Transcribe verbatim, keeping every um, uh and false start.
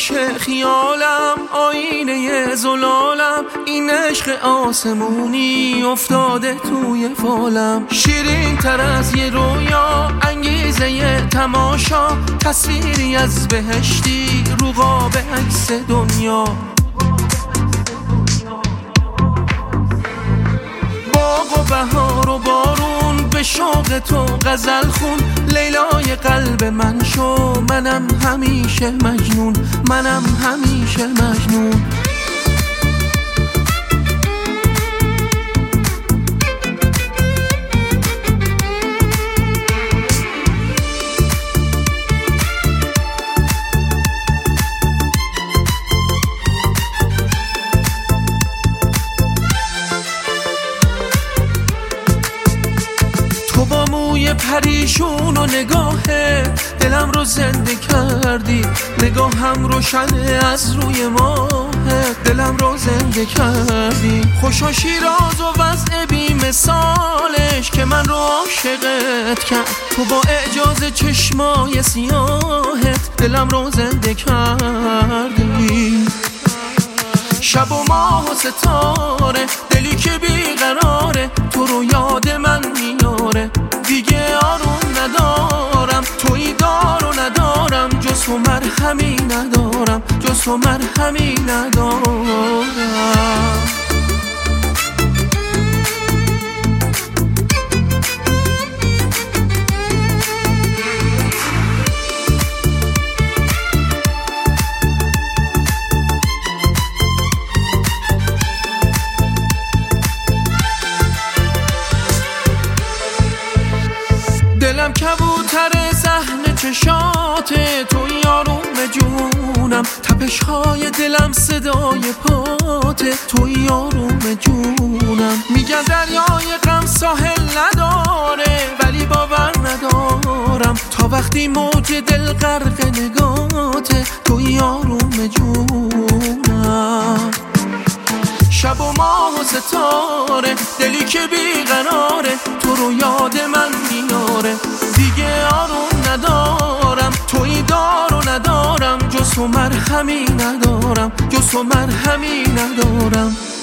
گردش خیالم، آینه زلالم، این عشق آسمونی افتاده توی فالم. شیرین تر از یه رویا، انگیزه یه تماشا، تصویری از بهشتی رو قاب عکس دنیا. باغ و بهار و بارون، به شوق تو غزل خون، لیلای قلب من شو، منم همیشه مجنون، منم همیشه مجنون. تو با موی پریشون و نگاهه دلم رو زنده کردی، نگاهم روشنه از روی ماه، دلم رو زنده کردی. خوشا شیراز و وضع بی مثالش که من رو عاشقت کرد، تو با اعجاز چشمای سیاهت دلم رو زنده کردی. شب و ماه و ستاره، دلی که بیقراره، تو رو یاد من میاره، دیگه آروم ندارم، تویی دار و ندارم، جز تو مرهمی ندارم، جز تو مرهمی ندارم. دلم کبوتر صحن چشاته، توی آروم جونم، تپش های دلم صدای پاته، توی آروم جونم. میگن دریای غم ساحل نداره، ولی باور ندارم، تا وقتی موج دل غرق نگاته، توی آروم جونم. شب و ماه و ستاره، دلی که بیقراره، تو رو یاد من میاره، دیگه آروم ندارم، تویی دار و ندارم، جز تو مرهمی ندارم، جز تو مرهمی ندارم.